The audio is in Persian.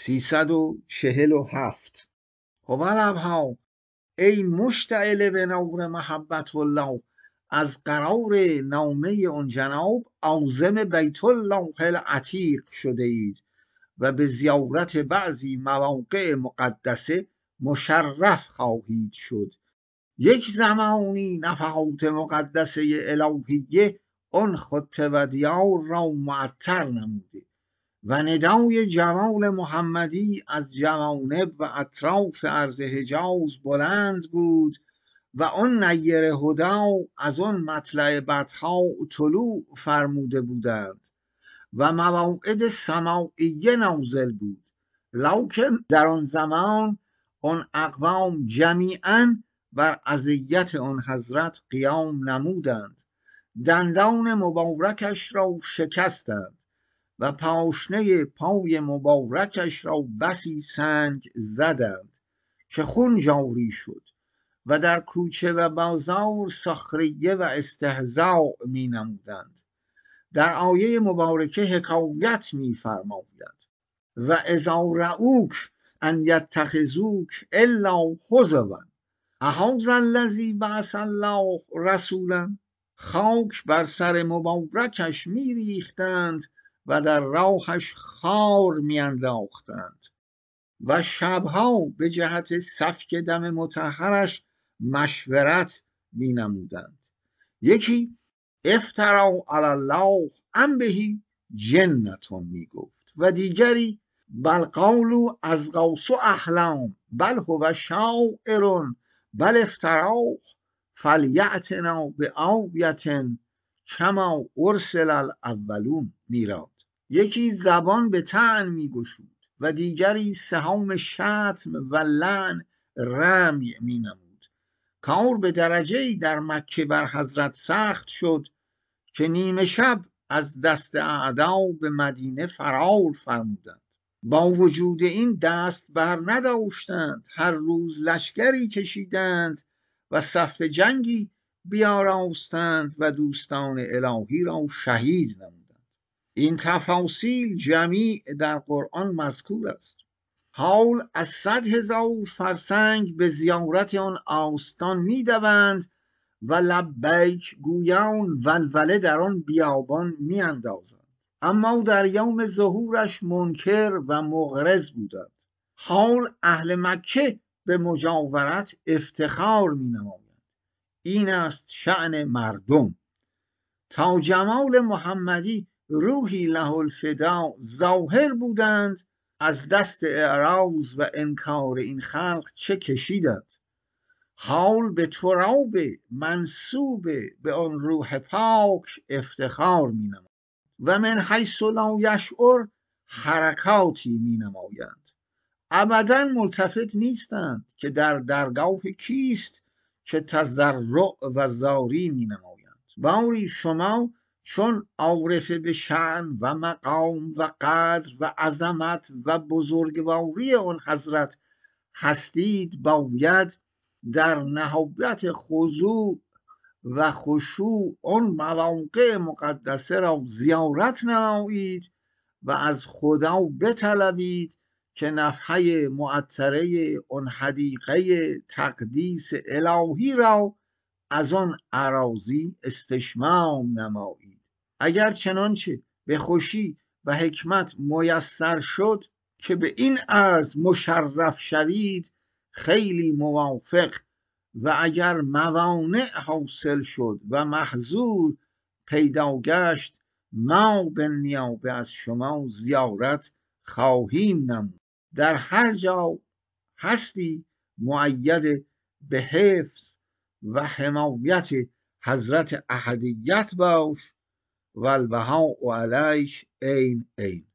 347 هوالبها ای مشتعل به نور محبت الله، از قرار نامه اون جناب عازم بیت الله العتیق شده اید و به زیارت بعضی مواقع مقدسه مشرف خواهید شد. یک زمانی نفحات مقدسه الهیه آن خطه و دیار را معطر نموده و ندای جمال محمدی از جوانب و اطراف ارض حجاز بلند بود و آن نیر هدا از آن مطلع بطحا طلوع فرموده بودند و مواعظ سماعیه نازل بود، لکن در آن زمان آن اقوام جمیعا بر اذیت آن حضرت قیام نمودند، دندان مبارکش را شکستند و پاشنه پای مبارکش را بسی سنگ زدند که خون جاری شد و در کوچه و بازار سخریه و استهزاء می نمودند. در آیه مبارکه حکایت می فرماید و اذا رأوک ان یتخذوک الا هزوا اهذا الذی بعث الله رسولا. خاک بر سر مبارکش می ریختند و در راهش خار می انداختند و شبها به جهت سفک دم مطهرش مشورت می نمودند. یکی افترا علی الله ام بهی جنتون می گفت و دیگری بل قالوا اضغاث احلام بل هو شاعر بل افترا فلیأتنا بآیة کما ارسل الاولون میراد. یکی زبان به طعن می گشود و دیگری سهام شتم و لعن رمی می نمود. کار به درجه‌ای در مکه بر حضرت سخت شد که نیمه شب از دست اعدا به مدینه فرار فرمودند. با وجود این دست بر نداشتند، هر روز لشکری کشیدند و صف جنگی بیاراستند و دوستان الهی را شهید نمودند. این تفاصیل جمیع در قرآن مذکور است. حال از 100,000 فرسنگ به زیارت آن آستان می دوند و لبیک گویان ولوله در آن بیابان می اندازند، اما در یوم ظهورش منکر و مغرض بودند. حال اهل مکه به مجاورت افتخار می نمایند. این است شأن مردم. تا جمال محمدی روحی له الفدا ظاهر بودند، از دست اعراض و انکار این خلق چه کشیدند. حال به تراب منسوب به آن روح پاک افتخار می نمایند و من حیث لا یشعر حرکاتی می نمایند. ابدا ملتفت نیستند که در درگاه کیست که تضرع و زاری می نمایند. باری شما چون عارف به شأن و مقام و قدر و عظمت و بزرگواری آن حضرت هستید، باید در نهایت خضوع و خشوع آن مواقع مقدسه را زیارت نمایید و از خدا بطلبید که نفحه معطره آن حدیقه تقدیس الهی را از آن اراضی استشمام نمایید. اگر چنانچه به خوشی و حکمت میسر شد که به این عرض مشرف شوید خیلی موافق، و اگر موانع حاصل شد و محظور پیدا گشت ما به نیابه از شما زیارت خواهیم نمود. در هر جا هستی مؤید به حفظ و حمایت حضرت احدیت باش. والبهاء علیک عین عین.